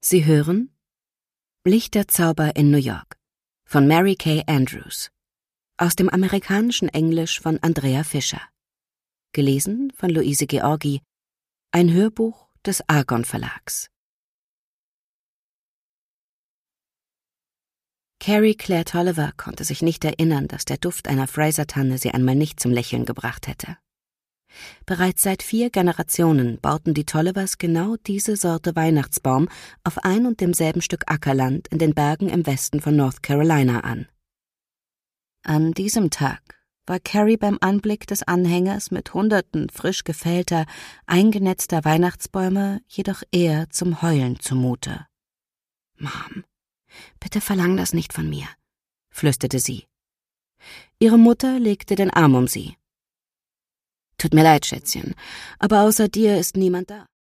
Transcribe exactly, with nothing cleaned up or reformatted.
Sie hören Lichterzauber in New York von Mary Kay Andrews, aus dem amerikanischen Englisch von Andrea Fischer, gelesen von Luise Georgi, ein Hörbuch des Argon Verlags. Carrie Claire Tolliver konnte sich nicht erinnern, dass der Duft einer Fraser-Tanne sie einmal nicht zum Lächeln gebracht hätte. Bereits seit vier Generationen bauten die Tollivers genau diese Sorte Weihnachtsbaum auf ein und demselben Stück Ackerland in den Bergen im Westen von North Carolina an. An diesem Tag war Carrie beim Anblick des Anhängers mit Hunderten frisch gefällter, eingenetzter Weihnachtsbäume jedoch eher zum Heulen zumute. »Mom, bitte verlang das nicht von mir«, flüsterte sie. Ihre Mutter legte den Arm um sie. »Tut mir leid, Schätzchen, aber außer dir ist niemand da.«